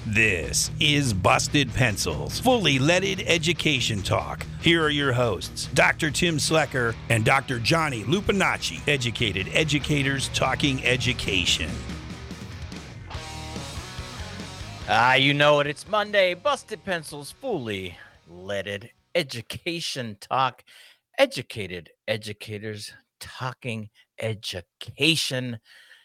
This is Busted Pencils, fully leaded education talk. Here are your hosts, Dr. Tim Slecker and Dr. Johnny Lupinacci, educated educators talking education. You know it. It's Monday. Busted Pencils, fully leaded education talk. Educated educators talking education.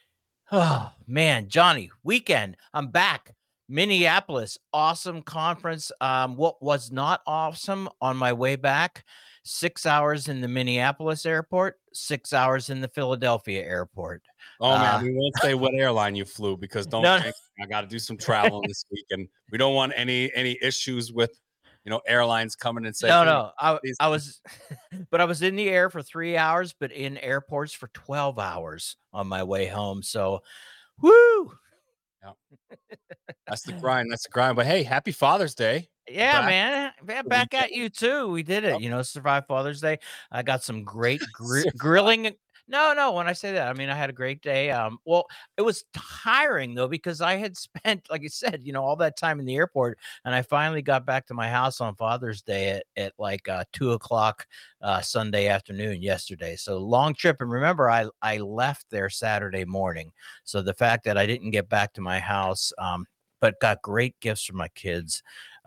Oh, man, Johnny, weekend. I'm back. Minneapolis, awesome conference. What was not awesome on my way back, 6 hours in the Minneapolis airport, 6 hours in the Philadelphia airport. Oh, man, we won't say what airline you flew because don't No. think I got to do some traveling this week, and we don't want any issues with, airlines coming and saying, No. I was, but I was in the air for 3 hours, but in airports for 12 hours on my way home. So, woo! Yeah. That's the grind. But hey, happy Father's Day. Yeah, Back man. Back at you too. We did it. Yep. Survive Father's Day. I got some great grilling. No. When I say that, I mean I had a great day. Well, it was tiring though because I had spent, like I said, all that time in the airport, and I finally got back to my house on Father's Day at like 2:00 Sunday afternoon yesterday. So long trip, and remember, I left there Saturday morning. So the fact that I didn't get back to my house, but got great gifts for my kids.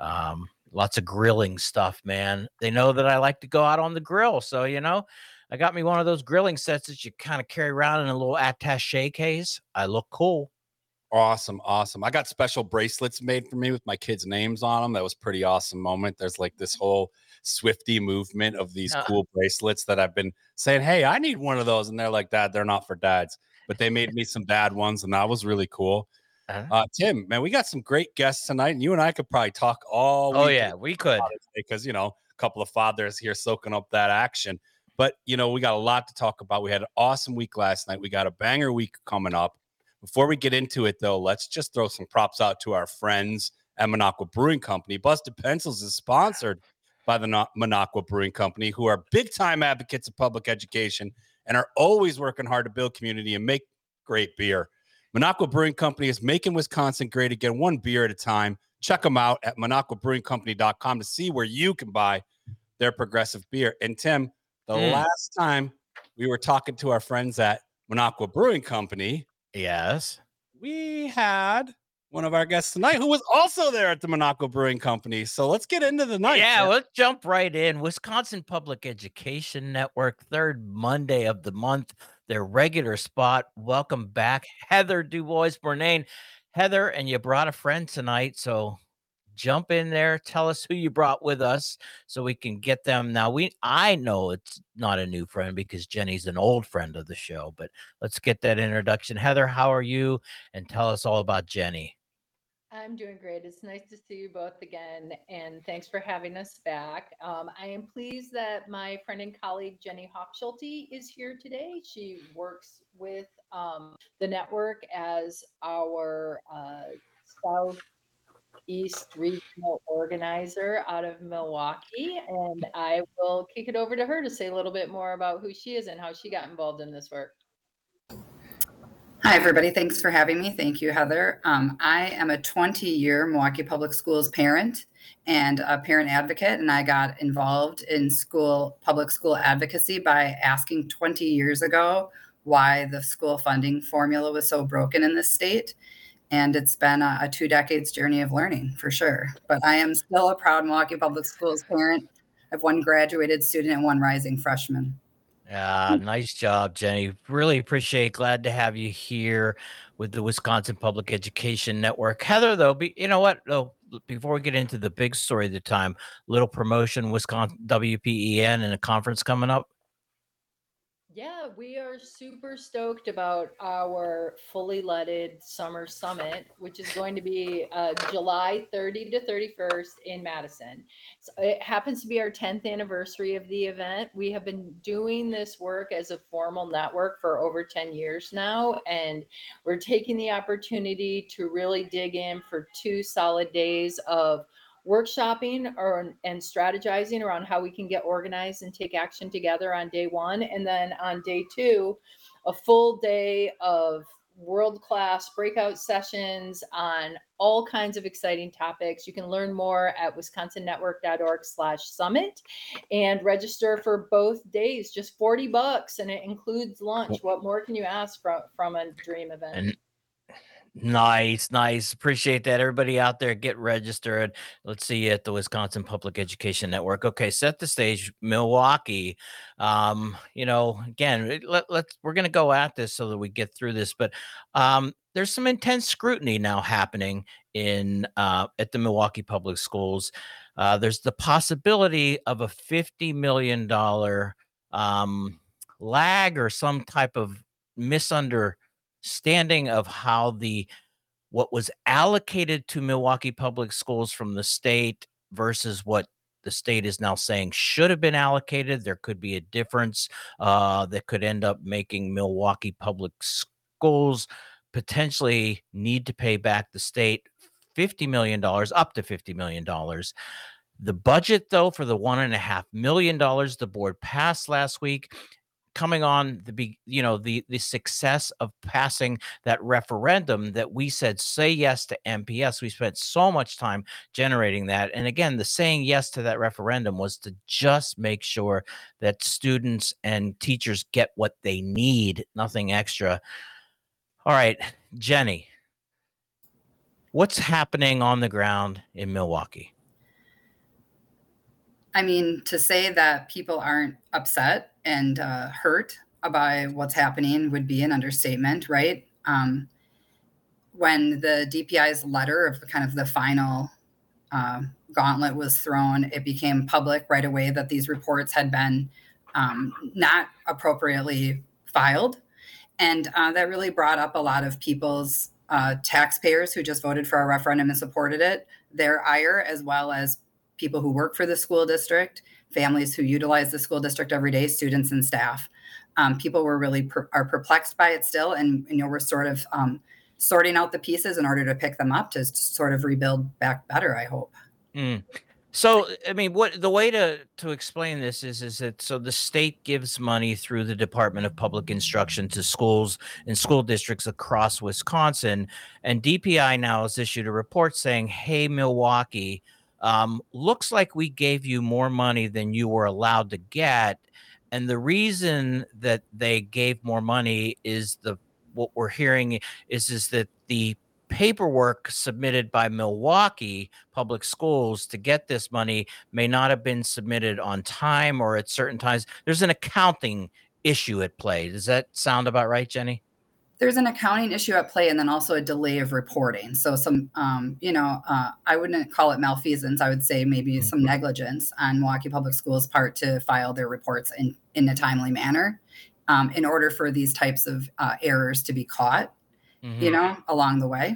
Lots of grilling stuff, man. They know that I like to go out on the grill. So, I got me one of those grilling sets that you kind of carry around in a little attaché case. I look cool. Awesome. I got special bracelets made for me with my kids' names on them. That was pretty awesome moment. There's like this whole Swifty movement of these cool bracelets that I've been saying, hey, I need one of those. And they're like, Dad, they're not for dads. But they made me some dad ones, and that was really cool. Tim, man, we got some great guests tonight, and you and I could probably talk all week. Oh, yeah, we could. Because, a couple of fathers here soaking up that action. But, we got a lot to talk about. We had an awesome week last night. We got a banger week coming up. Before we get into it, though, let's just throw some props out to our friends at Minocqua Brewing Company. Busted Pencils is sponsored by the Minocqua Brewing Company, who are big-time advocates of public education and are always working hard to build community and make great beer. Minocqua Brewing Company is making Wisconsin great again, one beer at a time. Check them out at MinocquaBrewingCompany.com to see where you can buy their progressive beer. And Tim, the last time we were talking to our friends at Minocqua Brewing Company, yes, we had one of our guests tonight who was also there at the Minocqua Brewing Company. So let's get into the night. Yeah, let's jump right in. Wisconsin Public Education Network, third Monday of the month, their regular spot. Welcome back, Heather Dubois-Bournain. Heather, and you brought a friend tonight, so jump in there. Tell us who you brought with us so we can get them. Now, I know it's not a new friend because Jenny's an old friend of the show, but let's get that introduction. Heather, how are you? And tell us all about Jenny. I'm doing great. It's nice to see you both again, and thanks for having us back. I am pleased that my friend and colleague Jenny Hochschulte is here today. She works with the network as our Southeast Regional Organizer out of Milwaukee, and I will kick it over to her to say a little bit more about who she is and how she got involved in this work. Hi, everybody. Thanks for having me. Thank you, Heather. I am a 20-year Milwaukee Public Schools parent and a parent advocate, and I got involved in public school advocacy by asking 20 years ago why the school funding formula was so broken in this state. And it's been a 2 decades journey of learning, for sure. But I am still a proud Milwaukee Public Schools parent. I have one graduated student and one rising freshman. Nice job, Jenny. Really appreciate. Glad to have you here with the Wisconsin Public Education Network. Heather, though, you know what? Though, before we get into the big story of the time, little promotion, Wisconsin WPEN and a conference coming up. Yeah, we are super stoked about our fully leaded summer summit, which is going to be July 30 to 31st in Madison. So it happens to be our 10th anniversary of the event. We have been doing this work as a formal network for over 10 years now, and we're taking the opportunity to really dig in for 2 solid days of workshopping and strategizing around how we can get organized and take action together on day 1. And then on day 2, a full day of world-class breakout sessions on all kinds of exciting topics. You can learn more at wisconsonnetwork.org/summit and register for both days, just $40, and it includes lunch. What more can you ask from a dream event? And nice. Appreciate that. Everybody out there, get registered. Let's see you at the Wisconsin Public Education Network. Okay, set the stage, Milwaukee. Again, we're gonna go at this so that we get through this, but there's some intense scrutiny now happening in at the Milwaukee Public Schools. There's the possibility of a $50 million lag or some type of misunderstanding of how what was allocated to Milwaukee Public Schools from the state versus what the state is now saying should have been allocated. There could be a difference that could end up making Milwaukee Public Schools potentially need to pay back the state $50 million, up to $50 million. The budget, though, for the $1.5 million the board passed last week, coming on the success of passing that referendum that we said, say yes to MPS. We spent so much time generating that. And again, the saying yes to that referendum was to just make sure that students and teachers get what they need, nothing extra. All right, Jenny, what's happening on the ground in Milwaukee? I mean, to say that people aren't upset and hurt by what's happening would be an understatement, right? When the DPI's letter of the final gauntlet was thrown, it became public right away that these reports had been not appropriately filed. And that really brought up a lot of people's taxpayers who just voted for a referendum and supported it, their ire, as well as people who work for the school district, families who utilize the school district every day, students and staff. People were really are perplexed by it still. And, we're sort of sorting out the pieces in order to pick them up to sort of rebuild back better, I hope. So, I mean, what the way to explain this is that so the state gives money through the Department of Public Instruction to schools and school districts across Wisconsin, and DPI now has issued a report saying, hey, Milwaukee, looks like we gave you more money than you were allowed to get. And the reason that they gave more money is what we're hearing is that the paperwork submitted by Milwaukee Public Schools to get this money may not have been submitted on time or at certain times. There's an accounting issue at play. Does that sound about right, Jenny? There's an accounting issue at play and then also a delay of reporting. So some, I wouldn't call it malfeasance. I would say maybe some negligence on Milwaukee Public Schools' part to file their reports in a timely manner in order for these types of errors to be caught, along the way.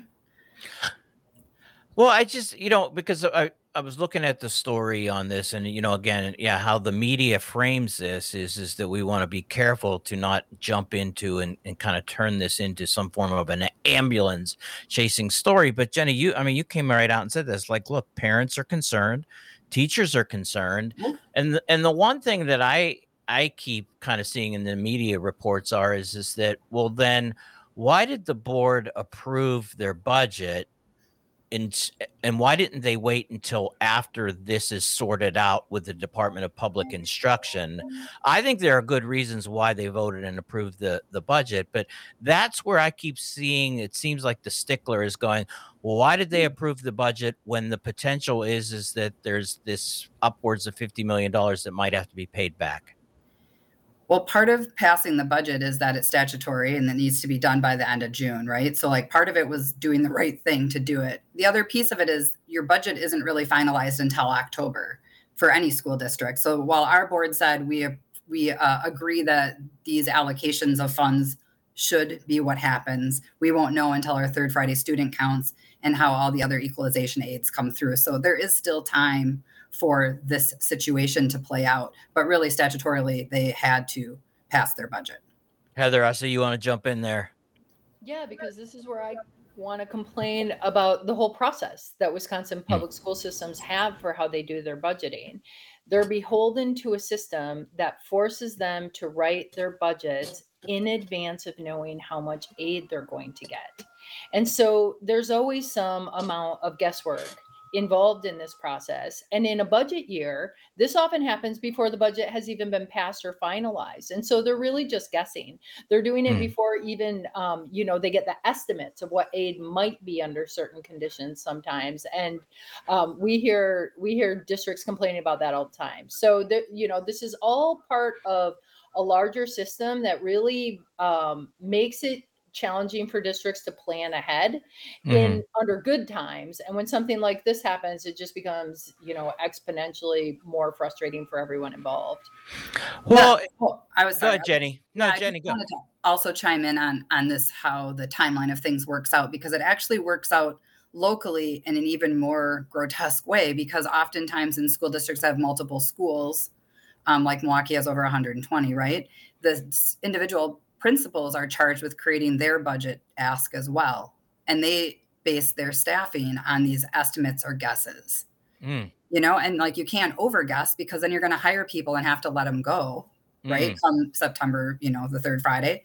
Well, I just, because I was looking at the story on this and, again, how the media frames this is that we want to be careful to not jump into and kind of turn this into some form of an ambulance chasing story. But Jenny, you came right out and said this, like, look, parents are concerned, teachers are concerned. And the one thing that I keep kind of seeing in the media reports is that, well, then why did the board approve their budget? And why didn't they wait until after this is sorted out with the Department of Public Instruction? I think there are good reasons why they voted and approved the budget, but that's where I keep seeing it seems like the stickler is going, well, why did they approve the budget when the potential is that there's this upwards of $50 million that might have to be paid back? Well, part of passing the budget is that it's statutory and it needs to be done by the end of June, right? So part of it was doing the right thing to do it. The other piece of it is your budget isn't really finalized until October for any school district. So while our board said we agree that these allocations of funds should be what happens, we won't know until our third Friday student counts and how all the other equalization aids come through. So there is still time for this situation to play out, but really statutorily they had to pass their budget. Heather, I see you want to jump in there. Yeah, because this is where I want to complain about the whole process that Wisconsin public school systems have for how they do their budgeting. They're beholden to a system that forces them to write their budgets in advance of knowing how much aid they're going to get. And so there's always some amount of guesswork involved in this process. And in a budget year, this often happens before the budget has even been passed or finalized. And so they're really just guessing. They're doing it before even, they get the estimates of what aid might be under certain conditions sometimes. And we hear districts complaining about that all the time. So, this is all part of a larger system that really makes it challenging for districts to plan ahead in under good times. And when something like this happens, it just becomes, exponentially more frustrating for everyone involved. Well, I was go ahead, Jenny. No, Yeah, Jenny, I go. wanted to also chime in on this, how the timeline of things works out, because it actually works out locally in an even more grotesque way, because oftentimes in school districts that have multiple schools, like Milwaukee has over 120, right? The individual principals are charged with creating their budget ask as well. And they base their staffing on these estimates or guesses, and like, you can't overguess, because then you're going to hire people and have to let them go, right? Come September, the third Friday.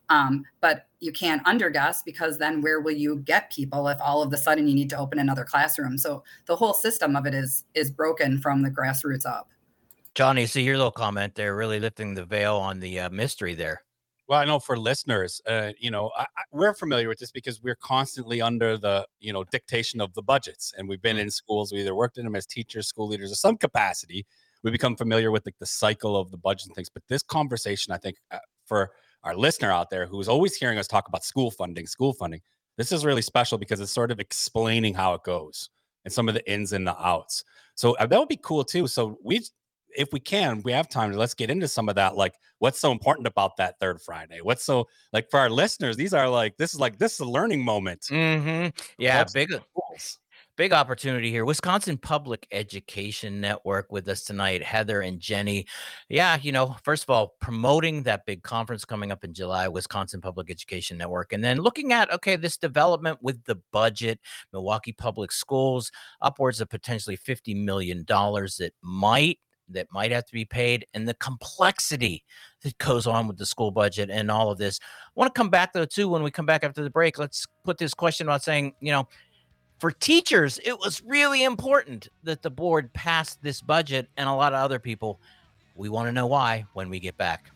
But you can't underguess, because then where will you get people if all of a sudden you need to open another classroom? So the whole system of it is broken from the grassroots up. Johnny, see your little comment there, really lifting the veil on the mystery there. Well, I know for listeners, we're familiar with this because we're constantly under the, dictation of the budgets, and we've been in schools. We either worked in them as teachers, school leaders, or some capacity. We become familiar with the cycle of the budget and things. But this conversation, I think, for our listener out there who's always hearing us talk about school funding, this is really special because it's sort of explaining how it goes and some of the ins and the outs. So that would be cool too. So if we have time, let's get into some of that. Like, what's so important about that third Friday? What's so, like, for our listeners, this is a learning moment. Yeah, big opportunity here. Wisconsin Public Education Network with us tonight, Heather and Jenny. Yeah, first of all, promoting that big conference coming up in July, Wisconsin Public Education Network, and then looking at, this development with the budget, Milwaukee Public Schools, upwards of potentially $50 million that might have to be paid, and the complexity that goes on with the school budget and all of this. I want to come back, though, too, when we come back after the break. Let's put this question about saying, for teachers, it was really important that the board passed this budget, and a lot of other people. We want to know why when we get back.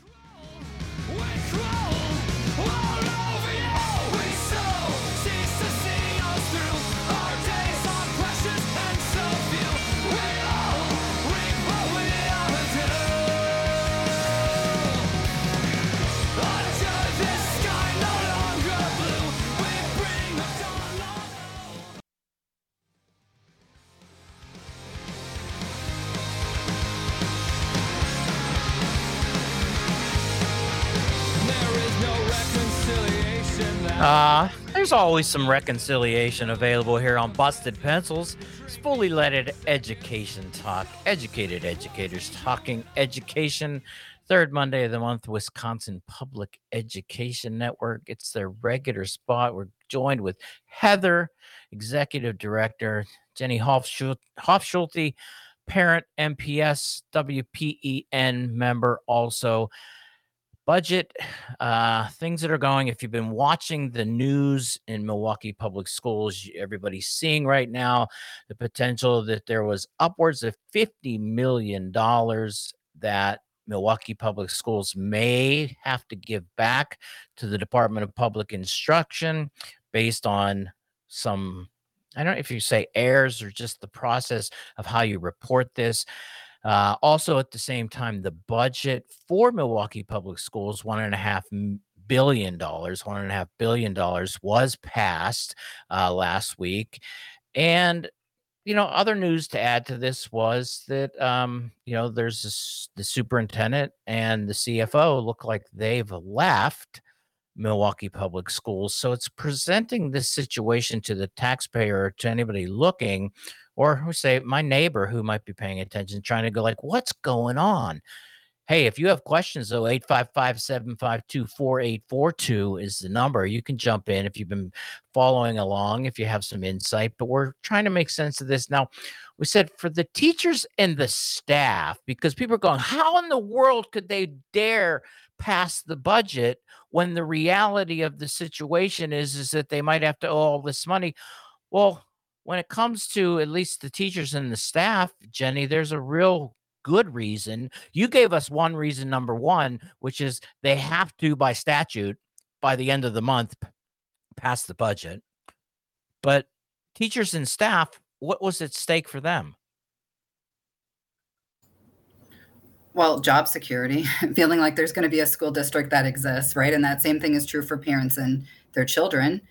There's always some reconciliation available here on Busted Pencils. It's fully leaded education talk. Educated educators talking education. Third Monday of the month, Wisconsin Public Education Network. It's their regular spot. We're joined with Heather, Executive Director, Jenny Hofschulte, parent, MPS, WPEN member also. Budget, things that are going. If you've been watching the news in Milwaukee Public Schools, everybody's seeing right now the potential that there was upwards of $50 million that Milwaukee Public Schools may have to give back to the Department of Public Instruction based on some, I don't know if you say errors or just the process of how you report this. Also, at the same time, the budget for Milwaukee Public Schools, $1.5 billion was passed last week. And, other news to add to this was that, there's the superintendent and the CFO look like they've left Milwaukee Public Schools. So it's presenting this situation to the taxpayer or to anybody looking, or who say my neighbor who might be paying attention, trying to go like, what's going on? Hey, if you have questions, though, 855-752-4842 is the number. You can jump in if you've been following along, if you have some insight. But we're trying to make sense of this. Now, we said for the teachers and the staff, because people are going, how in the world could they dare pass the budget when the reality of the situation is that they might have to owe all this money. Well, when it comes to at least the teachers and the staff, Jenny, there's a real good reason. You gave us one reason, number one, which is they have to, by statute, by the end of the month, pass the budget. But teachers and staff, what was at stake for them? Well, job security, feeling like there's going to be a school district that exists, right? And that same thing is true for parents and their children.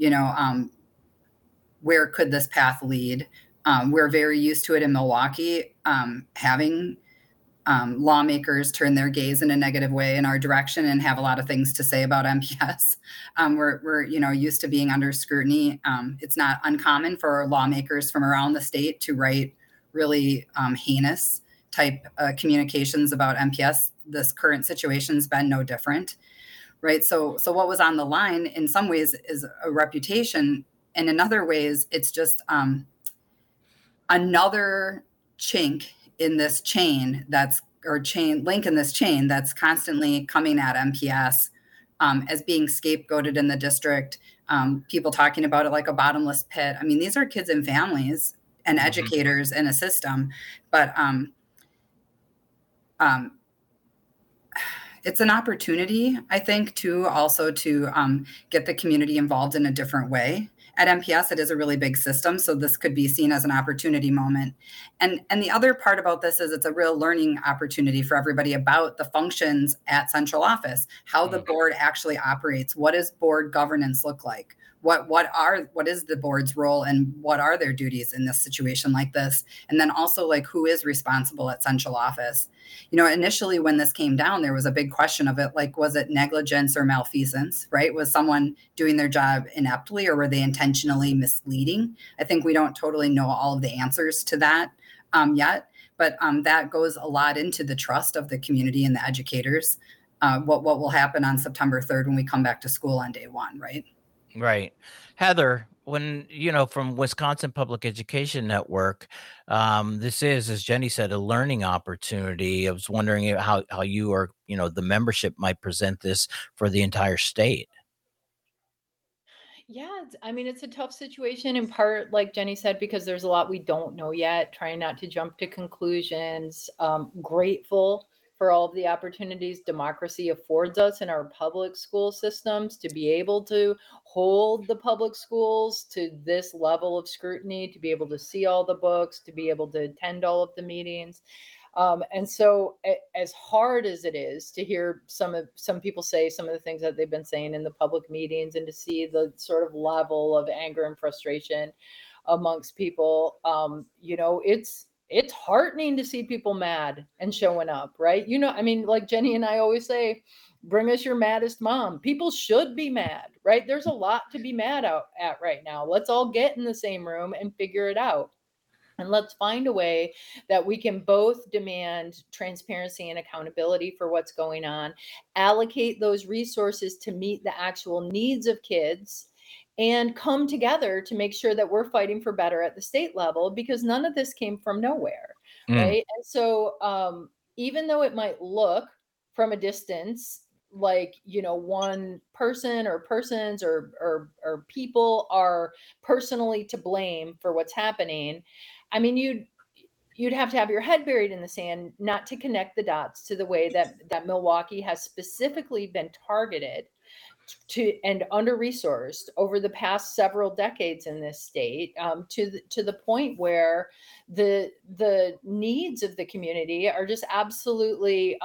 Where could this path lead? We're very used to it in Milwaukee, having lawmakers turn their gaze in a negative way in our direction and have a lot of things to say about MPS. We're used to being under scrutiny. It's not uncommon for lawmakers from around the state to write really heinous type communications about MPS. This current situation's been no different, right? So what was on the line in some ways is a reputation, and in other ways it's just another chink in this chain link in this chain that's constantly coming at MPS as being scapegoated in the district. People talking about it like a bottomless pit. I mean, these are kids and families and educators in a system, but it's an opportunity, I think, to also to get the community involved in a different way. At MPS, it is a really big system, so this could be seen as an opportunity moment. And the other part about this is it's a real learning opportunity for everybody about the functions at central office, how the board actually operates. What does board governance look like? What is the board's role and what are their duties in this situation like this? And then also, like, who is responsible at central office? Initially when this came down, there was a big question of it, like, was it negligence or malfeasance, right? Was someone doing their job ineptly or were they intentionally misleading? I think we don't totally know all of the answers to that yet, but that goes a lot into the trust of the community and the educators. What will happen on September 3rd when we come back to school on day one, right? Right. Heather, when, from Wisconsin Public Education Network, this is, as Jenny said, a learning opportunity. I was wondering how you or, the membership might present this for the entire state. Yeah, it's a tough situation in part, like Jenny said, because there's a lot we don't know yet, trying not to jump to conclusions. Grateful for all of the opportunities democracy affords us in our public school systems to be able to hold the public schools to this level of scrutiny, to be able to see all the books, to be able to attend all of the meetings. And so as hard as it is to hear some people say some of the things that they've been saying in the public meetings and to see the sort of level of anger and frustration amongst people, it's heartening to see people mad and showing up, right? Like Jenny and I always say, bring us your maddest mom. People should be mad, right? There's a lot to be mad at right now. Let's all get in the same room and figure it out. And let's find a way that we can both demand transparency and accountability for what's going on, allocate those resources to meet the actual needs of kids, and come together to make sure that we're fighting for better at the state level, because none of this came from nowhere, right? And so even though it might look from a distance like, one person or persons or people are personally to blame for what's happening, you'd have to have your head buried in the sand not to connect the dots to the way that Milwaukee has specifically been targeted to and under-resourced over the past several decades in this state, to the point where the needs of the community are just absolutely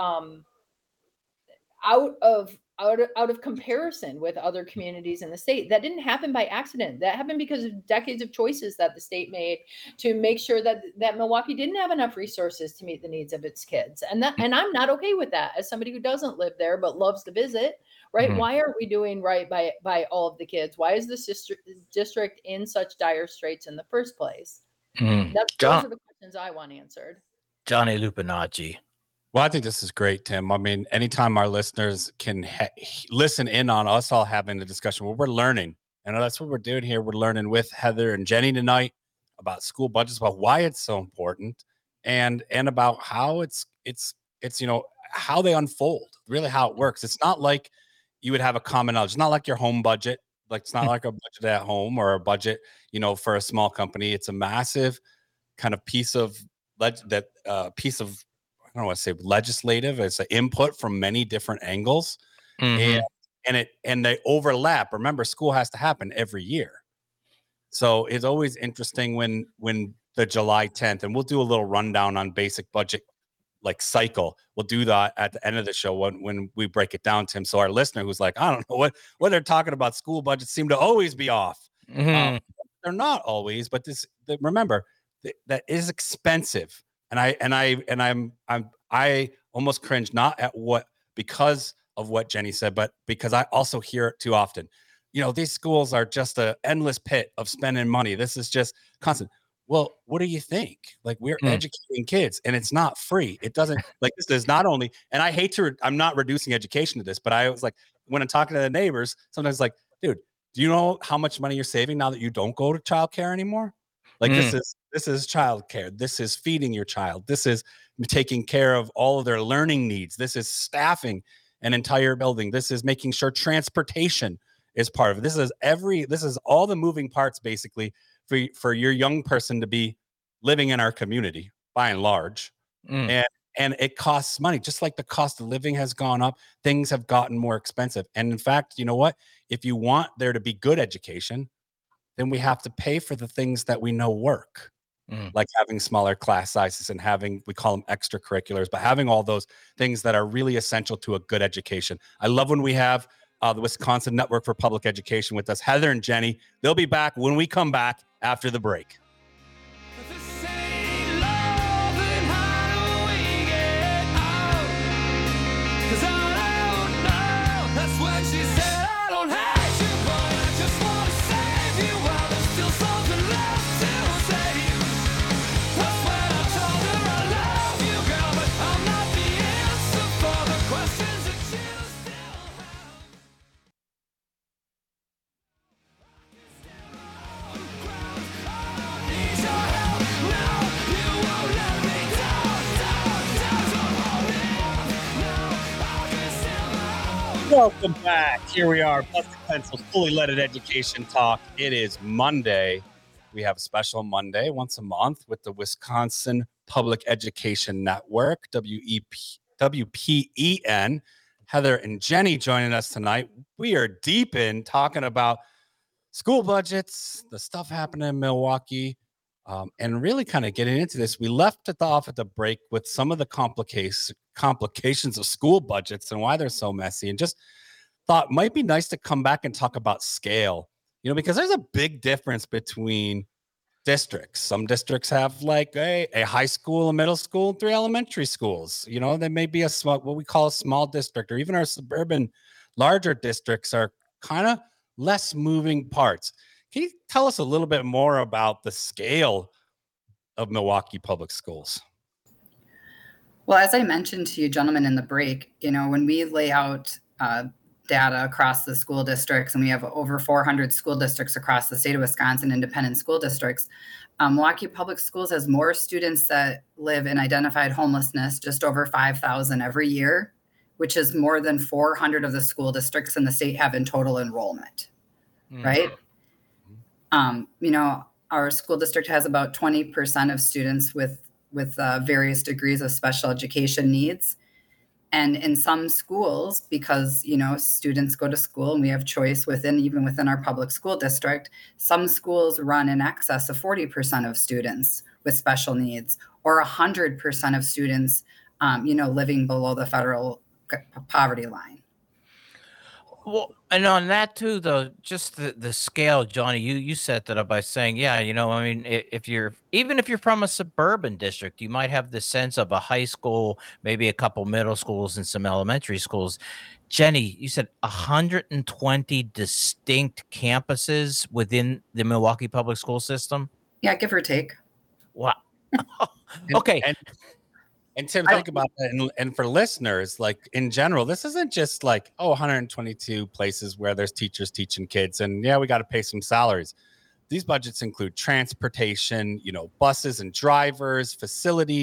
out of comparison with other communities in the state. That didn't happen by accident. That happened because of decades of choices that the state made to make sure that Milwaukee didn't have enough resources to meet the needs of its kids. And I'm not okay with that as somebody who doesn't live there but loves to visit, right? Mm-hmm. Why aren't we doing right by all of the kids? Why is this district in such dire straits in the first place? Mm-hmm. Those are the questions I want answered. Johnny Lupinacci. Well, I think this is great, Tim. Anytime our listeners can listen in on us all having the discussion, we're learning. And that's what we're doing here. We're learning with Heather and Jenny tonight about school budgets, about why it's so important, and about how it's how they unfold, really how it works. It's not like you would have a common knowledge. It's not like your home budget. Like it's not like a budget at home or a budget, for a small company. It's a massive kind of piece of I don't want to say legislative. It's an input from many different angles, and they overlap. Remember, school has to happen every year, so it's always interesting when the July 10th, and we'll do a little rundown on basic budget like cycle. We'll do that at the end of the show when we break it down, Tim. So our listener who's like, I don't know what they're talking about, school budgets seem to always be off. They're not always, but remember that is expensive. And I almost cringe, not at because of what Jenny said, but because I also hear it too often. These schools are just an endless pit of spending money. This is just constant. Well, what do you think? Like, we're educating kids, and it's not free. It doesn't like this is not only, and I hate I'm not reducing education to this, but I was like, when I'm talking to the neighbors, sometimes like, dude, do you know how much money you're saving now that you don't go to childcare anymore? Like this is childcare. This is feeding your child. This is taking care of all of their learning needs. This is staffing an entire building. This is making sure transportation is part of it. This is all the moving parts basically for your young person to be living in our community by and large. And it costs money, just like the cost of living has gone up. Things have gotten more expensive. And in fact, you know what? If you want there to be good education, then we have to pay for the things that we know work, like having smaller class sizes and we call them extracurriculars, but having all those things that are really essential to a good education. I love when we have the Wisconsin Network for Public Education with us, Heather and Jenny. They'll be back when we come back after the break. Welcome back. Here we are, Busted Pencils, fully leaded education talk. It is Monday. We have a special Monday once a month with the Wisconsin Public Education Network, WPEN. Heather and Jenny joining us tonight. We are deep in talking about school budgets, the stuff happening in Milwaukee, and really kind of getting into this. We left it off at the break with some of the complications of school budgets and why they're so messy, and just thought it might be nice to come back and talk about scale, because there's a big difference between districts. Some districts have like a high school, a middle school, and 3 elementary schools. There may be what we call a small district, or even our suburban larger districts are kind of less moving parts. Can you tell us a little bit more about the scale of Milwaukee Public Schools? Well, as I mentioned to you gentlemen in the break, when we lay out data across the school districts, and we have over 400 school districts across the state of Wisconsin, independent school districts, Milwaukee Public Schools has more students that live in identified homelessness, just over 5,000 every year, which is more than 400 of the school districts in the state have in total enrollment, right? Our school district has about 20% of students with various degrees of special education needs. And in some schools, because, students go to school and we have choice even within our public school district, some schools run in excess of 40% of students with special needs, or 100% of students, living below the federal poverty line. Well, and on that too, though, just the scale, Johnny, you set that up by saying, if you're from a suburban district, you might have the sense of a high school, maybe a couple middle schools and some elementary schools. Jenny, you said 120 distinct campuses within the Milwaukee public school system? Yeah, give or take. Wow. Okay. And Tim, think about that. And for listeners, like in general, this isn't just like, 122 places where there's teachers teaching kids. And we got to pay some salaries. These budgets include transportation, buses and drivers, facilities,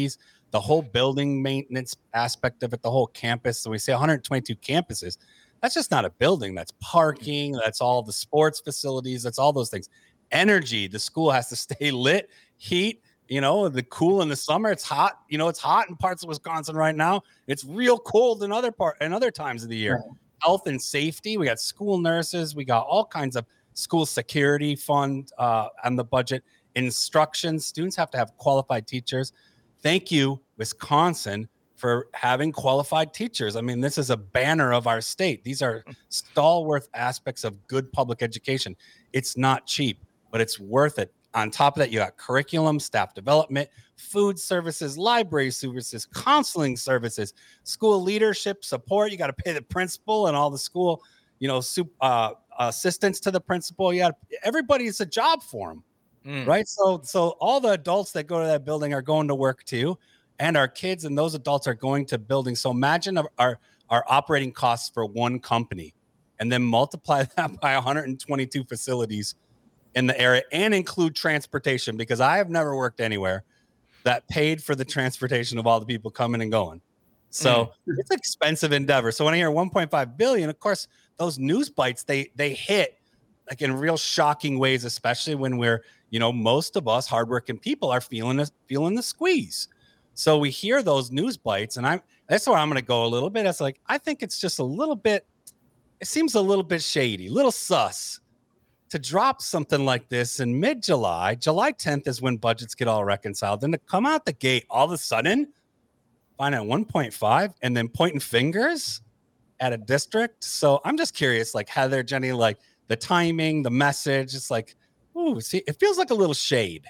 the whole building maintenance aspect of it, the whole campus. So we say 122 campuses. That's just not a building. That's parking. That's all the sports facilities. That's all those things. Energy. The school has to stay lit. Heat. The cool in the summer. It's hot. It's hot in parts of Wisconsin right now. It's real cold in other times of the year. Right. Health and safety. We got school nurses. We got all kinds of school security fund on the budget. Instruction. Students have to have qualified teachers. Thank you, Wisconsin, for having qualified teachers. I mean, this is a banner of our state. These are stalwart aspects of good public education. It's not cheap, but it's worth it. On top of that, you got curriculum, staff development, food services, library services, counseling services, school leadership support. You got to pay the principal and all the school, assistants to the principal. Everybody's a job for them, right? So all the adults that go to that building are going to work too, and our kids and those adults are going to buildings. So imagine our operating costs for one company, and then multiply that by 122 facilities in the area, and include transportation, because I have never worked anywhere that paid for the transportation of all the people coming and going. So it's an expensive endeavor. So when I hear 1.5 billion, of course, those news bites, they hit like in real shocking ways, especially when we're, most of us hardworking people are feeling the squeeze. So we hear those news bites, and that's where I'm going to go a little bit. It's like, I think it's just a little bit, it seems a little bit shady, a little sus to drop something like this in mid-July. July 10th is when budgets get all reconciled. Then to come out the gate all of a sudden, find out 1.5 and then pointing fingers at a district. So I'm just curious, like Heather, Jenny, like the timing, the message, it's like, see, it feels like a little shade.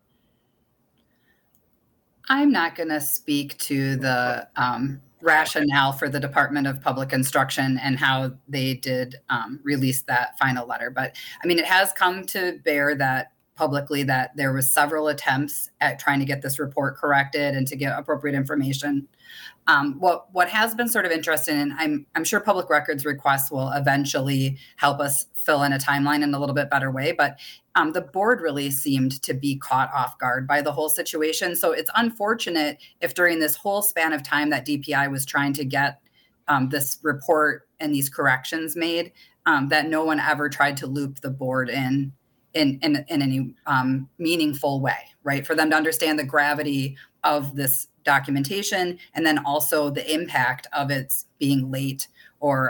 I'm not going to speak to the rationale for the Department of Public Instruction and how they did release that final letter. But I mean, it has come to bear that publicly that there was several attempts at trying to get this report corrected and to get appropriate information. What has been sort of interesting, and I'm sure public records requests will eventually help us fill in a timeline in a little bit better way, but the board really seemed to be caught off guard by the whole situation. So it's unfortunate if during this whole span of time that DPI was trying to get this report and these corrections made, that no one ever tried to loop the board in any meaningful way, right? For them to understand the gravity of this documentation, and then also the impact of its being late or,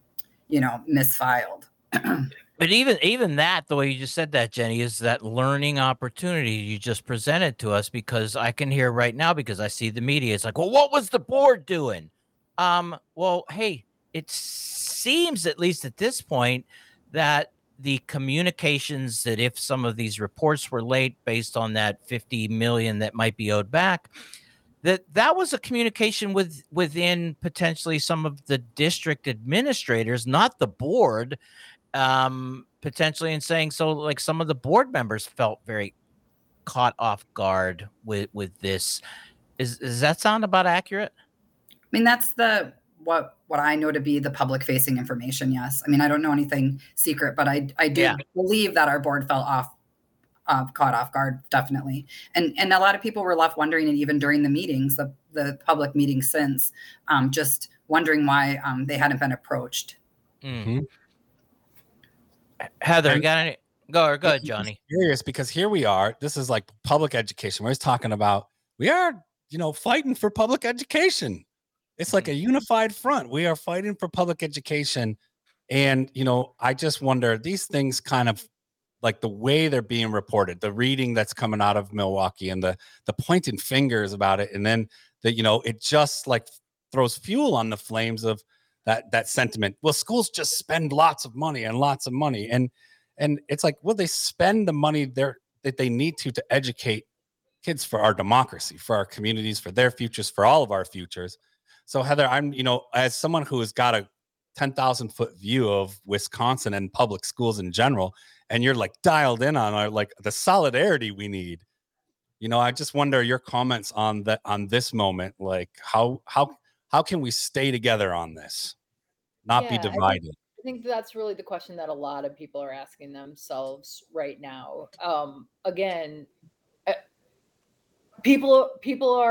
misfiled. But even that, the way you just said that, Jenny, is that learning opportunity you just presented to us, because I can hear right now, because I see the media, it's like, well, what was the board doing? Well, hey, it seems, at least at this point, that the communications that if some of these reports were late based on that 50 million that might be owed back, that was a communication within potentially some of the district administrators, not the board, potentially, in saying so. Like, some of the board members felt very caught off guard with this. Does that sound about accurate? I mean, that's what I know to be the public facing information. Yes. I mean, I don't know anything secret, but I do believe that our board fell caught off guard, definitely. And a lot of people were left wondering, and even during the meetings, the public meetings since, just wondering why they hadn't been approached. Mm-hmm. Heather, got any? Go ahead, Johnny. I'm curious, because here we are. This is like public education. We're always talking about, we are, fighting for public education. It's like a unified front. We are fighting for public education. And, I just wonder, these things kind of, like the way they're being reported, the reading that's coming out of Milwaukee, and the pointing fingers about it. And then it just like throws fuel on the flames of that sentiment. Well, schools just spend lots of money. And it's like, well, they spend the money that they need to educate kids for our democracy, for our communities, for their futures, for all of our futures. So Heather, I'm, as someone who has got a 10,000 foot view of Wisconsin and public schools in general, and you're like dialed in on the solidarity we need. I just wonder your comments on this moment. Like, how can we stay together on this, not be divided? I think that's really the question that a lot of people are asking themselves right now. Again, people are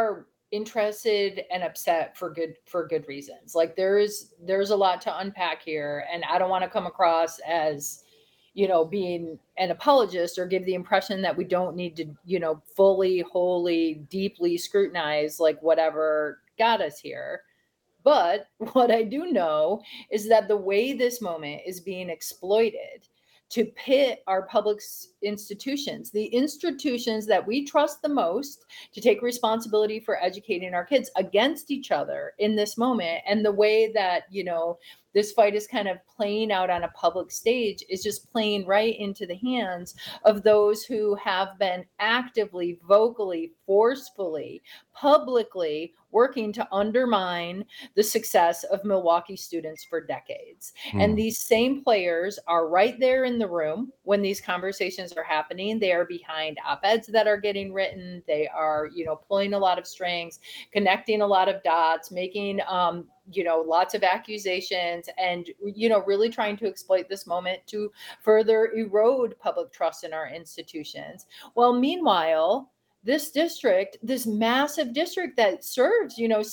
interested and upset for good reasons. Like there's a lot to unpack here, and I don't want to come across as, being an apologist or give the impression that we don't need to, fully, wholly, deeply scrutinize like whatever got us here. But what I do know is that the way this moment is being exploited to pit our public institutions, the institutions that we trust the most to take responsibility for educating our kids, against each other in this moment. And the way that, this fight is kind of playing out on a public stage is just playing right into the hands of those who have been actively, vocally, forcefully, publicly working to undermine the success of Milwaukee students for decades. And these same players are right there in the room when these conversations are happening. They are behind op-eds that are getting written. They are, pulling a lot of strings, connecting a lot of dots, making, lots of accusations, and, really trying to exploit this moment to further erode public trust in our institutions. Well, meanwhile, this district, this massive district that serves,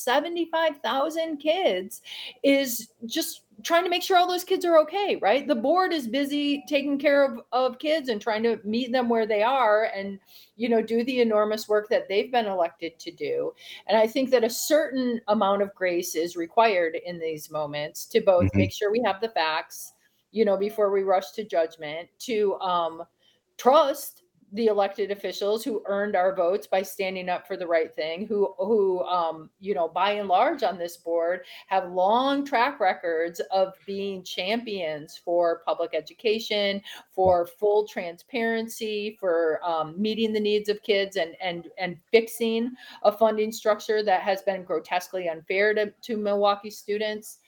75,000 kids, is just trying to make sure all those kids are okay, right? The board is busy taking care of kids and trying to meet them where they are and, do the enormous work that they've been elected to do. And I think that a certain amount of grace is required in these moments to both make sure we have the facts, before we rush to judgment, to trust the elected officials who earned our votes by standing up for the right thing, who by and large on this board have long track records of being champions for public education, for full transparency, for meeting the needs of kids, and fixing a funding structure that has been grotesquely unfair to Milwaukee students.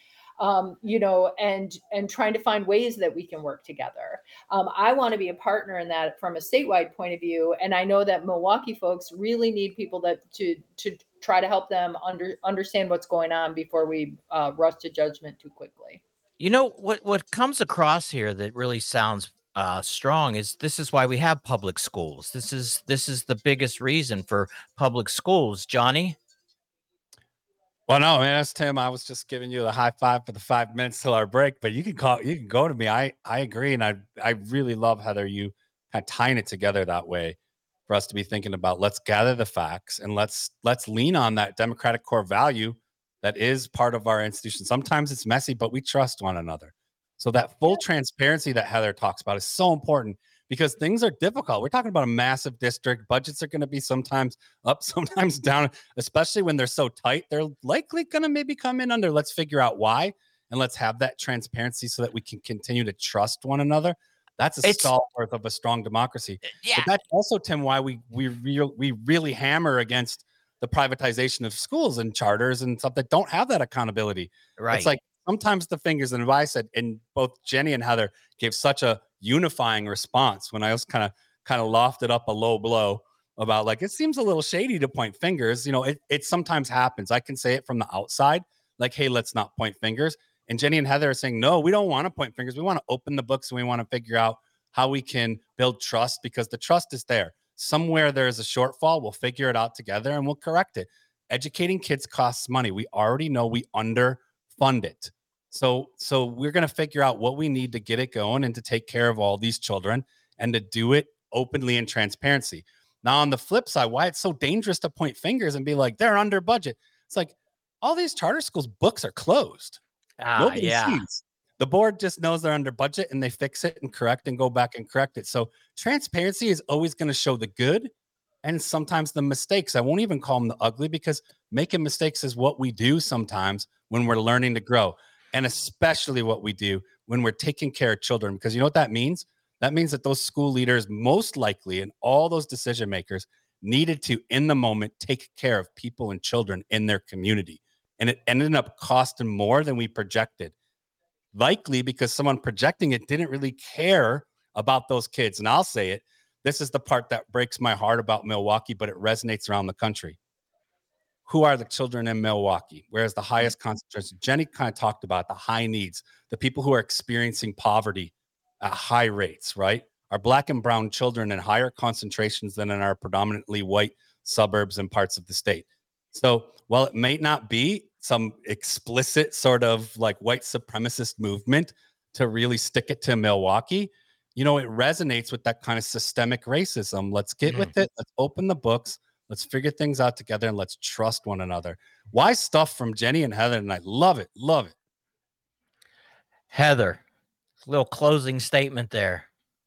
And trying to find ways that we can work together. I want to be a partner in that from a statewide point of view. And I know that Milwaukee folks really need people to try to help them understand what's going on before we rush to judgment too quickly. What comes across here that really sounds strong is this is why we have public schools. This is the biggest reason for public schools. Johnny? Well, no, man, that's Tim. I was just giving you the high five for the 5 minutes till our break, but you can go to me. I agree. And I really love, Heather, you kind of tying it together that way for us to be thinking about, let's gather the facts and let's lean on that democratic core value that is part of our institution. Sometimes it's messy, but we trust one another. So that full transparency that Heather talks about is so important, because things are difficult. We're talking about a massive district. Budgets are going to be sometimes up, sometimes down, especially when they're so tight. They're likely going to maybe come in under. Let's figure out why, and let's have that transparency so that we can continue to trust one another. That's a stalwart of a strong democracy. Yeah. But that's also, Tim, why we really hammer against the privatization of schools and charters and stuff that don't have that accountability. Right. It's like sometimes the fingers, and I said, and both Jenny and Heather gave such a unifying response when I was kind of lofted up a low blow about, like, it seems a little shady to point fingers. It sometimes happens. I can say it from the outside, like, hey, let's not point fingers. And Jenny and Heather are saying, no, we don't want to point fingers. We want to open the books and we want to figure out how we can build trust, because the trust is there. Somewhere there's a shortfall. We'll figure it out together and we'll correct it. Educating kids costs money. We already know we underfund it. So we're going to figure out what we need to get it going and to take care of all these children and to do it openly and transparency. Now, on the flip side, why it's so dangerous to point fingers and be like, they're under budget. It's like, all these charter schools' books are closed. Nobody sees. The board just knows they're under budget and they fix it and correct and go back and correct it. So transparency is always going to show the good and sometimes the mistakes. I won't even call them the ugly, because making mistakes is what we do sometimes when we're learning to grow. And especially what we do when we're taking care of children, because you know what that means? That means that those school leaders, most likely, and all those decision makers needed to, in the moment, take care of people and children in their community. And it ended up costing more than we projected. Likely because someone projecting it didn't really care about those kids. And I'll say it, this is the part that breaks my heart about Milwaukee, but it resonates around the country. Who are the children in Milwaukee? Where's the highest concentration? Jenny kind of talked about the high needs, the people who are experiencing poverty at high rates, right? Our Black and brown children in higher concentrations than in our predominantly white suburbs and parts of the state. So while it may not be some explicit sort of like white supremacist movement to really stick it to Milwaukee, it resonates with that kind of systemic racism. Let's get with it. Let's open the books. Let's figure things out together and let's trust one another. Wise stuff from Jenny and Heather, and I love it. Love it. Heather, little closing statement there.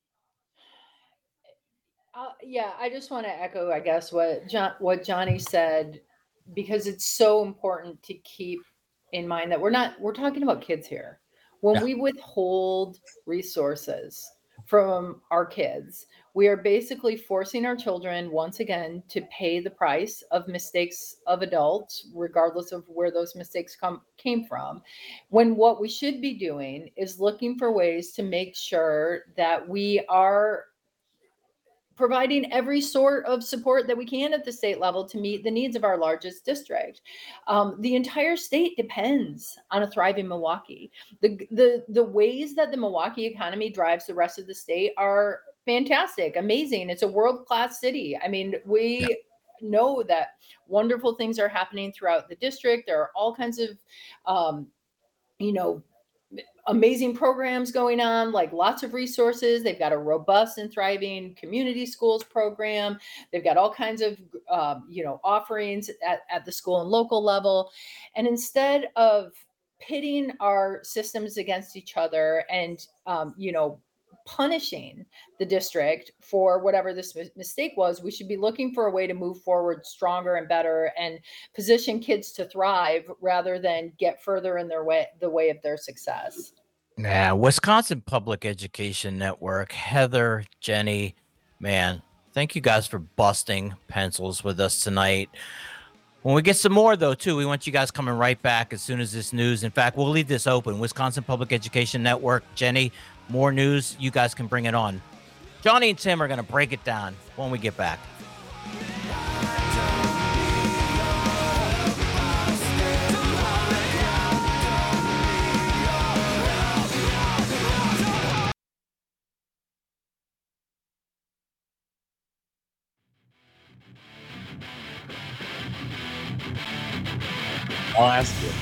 Yeah, I just want to echo, I guess, what Johnny said, because it's so important to keep in mind that we're talking about kids here. When we withhold resources from our kids, we are basically forcing our children once again to pay the price of mistakes of adults, regardless of where those mistakes came from. When what we should be doing is looking for ways to make sure that we are providing every sort of support that we can at the state level to meet the needs of our largest district. The entire state depends on a thriving Milwaukee. The ways that the Milwaukee economy drives the rest of the state are fantastic, amazing. It's a world-class city. I mean, we know that wonderful things are happening throughout the district. There are all kinds of, amazing programs going on, like lots of resources. They've got a robust and thriving community schools program. They've got all kinds of, offerings at the school and local level. And instead of pitting our systems against each other and, punishing the district for whatever this mistake was, we should be looking for a way to move forward stronger and better and position kids to thrive rather than get further in the way of their success. Yeah, Wisconsin Public Education Network, Heather, Jenny, man, thank you guys for busting pencils with us tonight. When we get some more, though, too, we want you guys coming right back as soon as this news. In fact, we'll leave this open. Wisconsin Public Education Network, Jenny, more news. You guys can bring it on. Johnny and Tim are going to break it down when we get back. I'll ask you.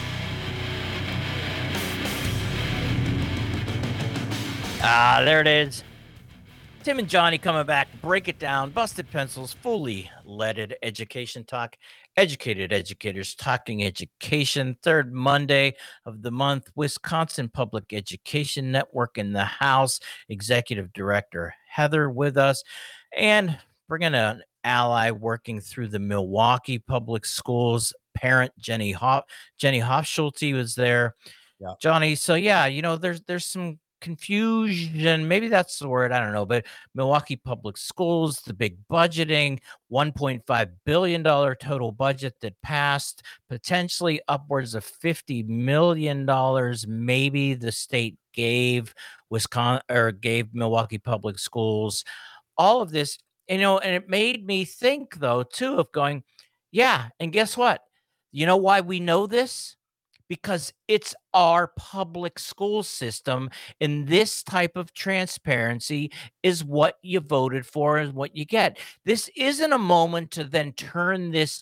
There it is. Tim and Johnny coming back, break it down, busted pencils, fully leaded education talk, educated educators talking education. Third Monday of the month, Wisconsin Public Education Network in the house. Executive Director Heather with us, and bringing an ally working through the Milwaukee Public Schools. Parent Jenny Hofschulte was there. Yeah. Johnny. So there's some confusion, maybe that's the word, I don't know, but Milwaukee Public Schools, the big budgeting, $1.5 billion total budget that passed, potentially upwards of $50 million maybe the state gave Wisconsin or gave Milwaukee Public Schools. All of this, and it made me think, though, too, of going, and guess what? You know why we know this? Because it's our public school system, and this type of transparency is what you voted for and what you get. This isn't a moment to then turn this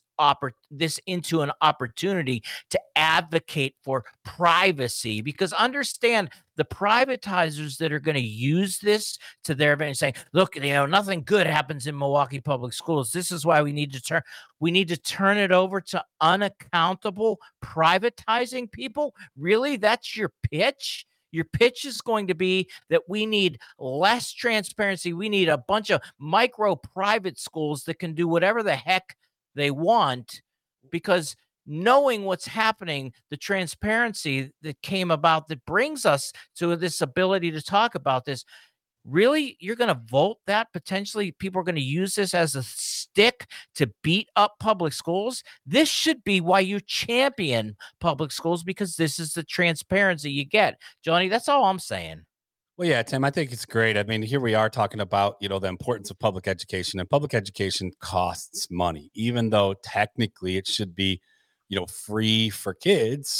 into an opportunity to advocate for privacy, because understand the privatizers that are going to use this to their advantage, saying, look, nothing good happens in Milwaukee Public Schools. This is why we need to turn it over to unaccountable privatizing people. Really? That's your pitch? Your pitch is going to be that we need less transparency. We need a bunch of micro private schools that can do whatever the heck they want, because knowing what's happening, the transparency that came about that brings us to this ability to talk about this, really, you're going to vote that potentially people are going to use this as a stick to beat up public schools? This should be why you champion public schools, because this is the transparency you get. Johnny, that's all I'm saying. Well, yeah, Tim, I think it's great. I mean, here we are talking about, the importance of public education, and public education costs money, even though technically it should be, free for kids.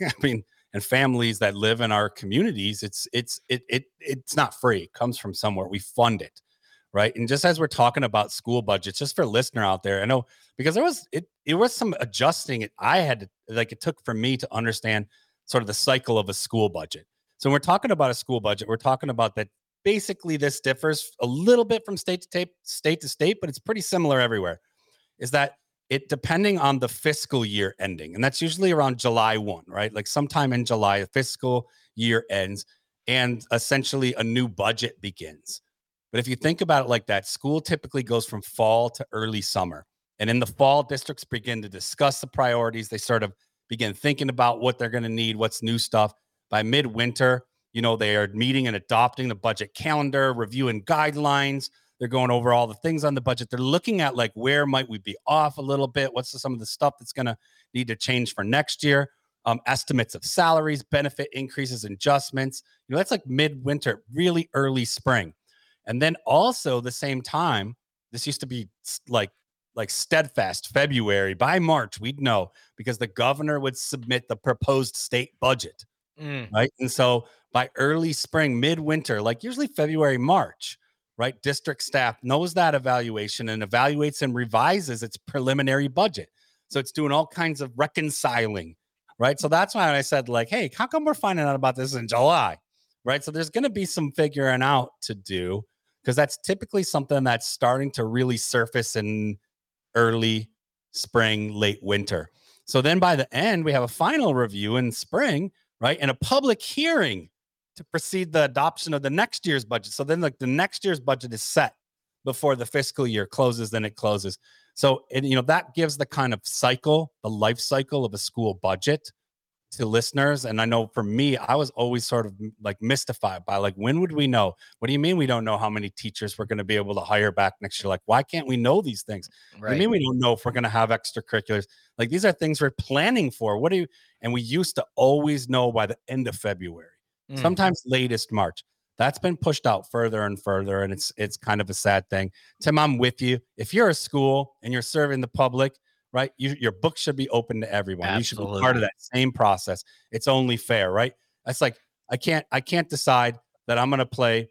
And families that live in our communities, it's not free. It comes from somewhere. We fund it, right? And just as we're talking about school budgets, just for listener out there, I know because it was some adjusting I had to, like, it took for me to understand sort of the cycle of a school budget. So when we're talking about a school budget, we're talking about that basically this differs a little bit from state to state, but it's pretty similar everywhere. Is that it depending on the fiscal year ending, and that's usually around July 1, right? Like sometime in July, the fiscal year ends and essentially a new budget begins. But if you think about it like that, school typically goes from fall to early summer. And in the fall, districts begin to discuss the priorities. They sort of begin thinking about what they're going to need, what's new stuff. By midwinter, they are meeting and adopting the budget calendar, reviewing guidelines. They're going over all the things on the budget. They're looking at like, where might we be off a little bit? What's some of the stuff that's going to need to change for next year? Estimates of salaries, benefit increases, adjustments. That's like midwinter, really early spring. And then also the same time, this used to be like steadfast February. By March, we'd know because the governor would submit the proposed state budget. Right. And so by early spring, midwinter, like usually February, March, right, district staff knows that evaluation and evaluates and revises its preliminary budget. So it's doing all kinds of reconciling. Right. So that's why I said, like, hey, how come we're finding out about this in July? Right. So there's going to be some figuring out to do because that's typically something that's starting to really surface in early spring, late winter. So then by the end, we have a final review in spring. Right. And a public hearing to precede the adoption of the next year's budget. So then like the next year's budget is set before the fiscal year closes, then it closes. So, that gives the kind of cycle, the life cycle of a school budget to listeners. And I know for me, I was always sort of like mystified by like, when would we know? What do you mean we don't know how many teachers we're going to be able to hire back next year? Like, why can't we know these things? Right. I mean, we don't know if we're going to have extracurriculars. Like, these are things we're planning for. And we used to always know by the end of February, sometimes latest March. That's been pushed out further and further. And it's kind of a sad thing. Tim, I'm with you. If you're a school and you're serving the public, right, your book should be open to everyone. Absolutely. You should be part of that same process. It's only fair, right? That's like, I can't decide that I'm going to play,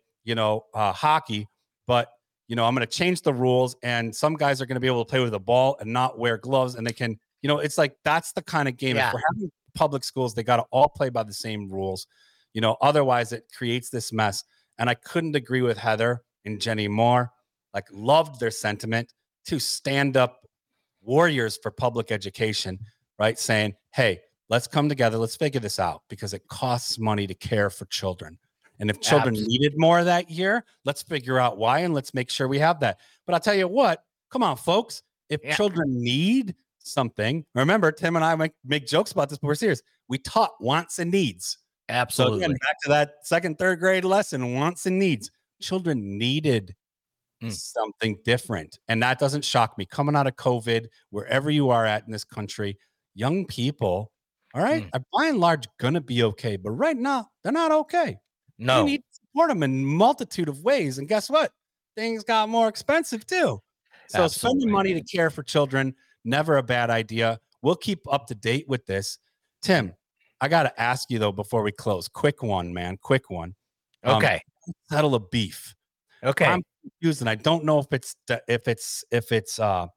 hockey, but, I'm going to change the rules and some guys are going to be able to play with a ball and not wear gloves. And they can, it's like, that's the kind of game. Yeah. If we're having public schools, they got to all play by the same rules. Otherwise it creates this mess. And I couldn't agree with Heather and Jenny more. Like, loved their sentiment to stand up warriors for public education, right? Saying, hey, let's come together. Let's figure this out because it costs money to care for children. And if children needed more that year, let's figure out why and let's make sure we have that. But I'll tell you what, come on, folks. If children need something, remember, Tim and I make jokes about this, but we're serious. We taught wants and needs. Absolutely. So again, back to that second, third grade lesson, wants and needs. Children needed something different. And that doesn't shock me. Coming out of COVID, wherever you are at in this country, young people, all right, are by and large going to be okay. But right now, they're not okay. No. We need to support them in a multitude of ways. And guess what? Things got more expensive too. So spending money to care for children, never a bad idea. We'll keep up to date with this. Tim, I got to ask you though, before we close, quick one, man, quick one. Okay. Settle a beef. Okay. I'm confused and I don't know if it's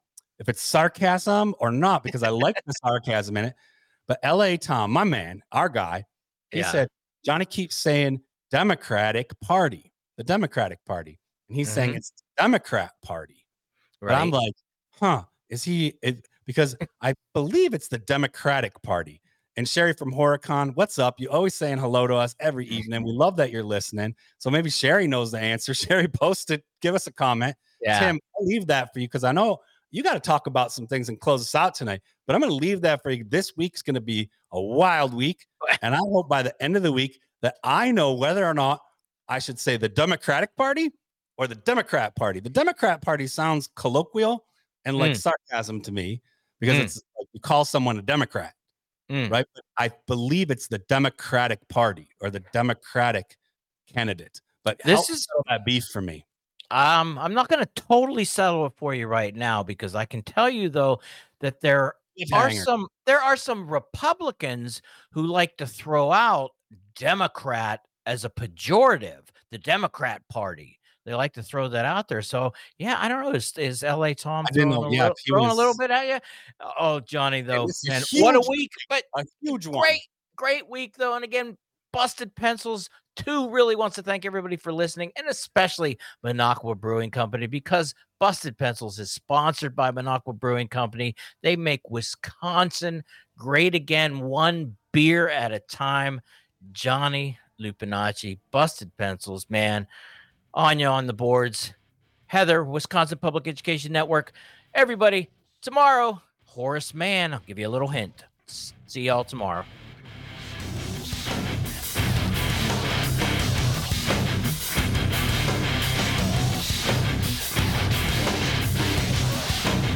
sarcasm or not, because I like the sarcasm in it. But LA Tom, my man, our guy, he said, Johnny keeps saying Democratic Party, the Democratic Party. And he's saying it's the Democrat Party. Right. But I'm like, is he? Because I believe it's the Democratic Party. And Sherry from Horicon, what's up? You always saying hello to us every evening. We love that you're listening. So maybe Sherry knows the answer. Sherry, post it. Give us a comment. Yeah. Tim, I'll leave that for you because I know you got to talk about some things and close us out tonight. But I'm going to leave that for you. This week's going to be a wild week. And I hope by the end of the week that I know whether or not I should say the Democratic Party or the Democrat Party. The Democrat Party sounds colloquial and like sarcasm to me because it's like you call someone a Democrat. Right. But I believe it's the Democratic Party or the Democratic candidate. But this is that beef for me. I'm not going to totally settle it for you right now because I can tell you though that there are some Republicans who like to throw out Democrat as a pejorative, the Democrat Party. they like to throw that out there. So yeah, I don't know. Is LA Tom I didn't throwing know. a Yeah, little, if he throwing a little was bit at you? Oh, Johnny, though, it's a man, what a huge week! But a huge one. great week though. And again, Busted Pencils 2 really wants to thank everybody for listening, and especially Minocqua Brewing Company, because Busted Pencils is sponsored by Minocqua Brewing Company. They make Wisconsin great again, one beer at a time. Johnny Lupinacci, Busted Pencils, man. Anya on the boards. Heather, Wisconsin Public Education Network. Everybody, tomorrow, Horace Mann. I'll give you a little hint. See y'all tomorrow.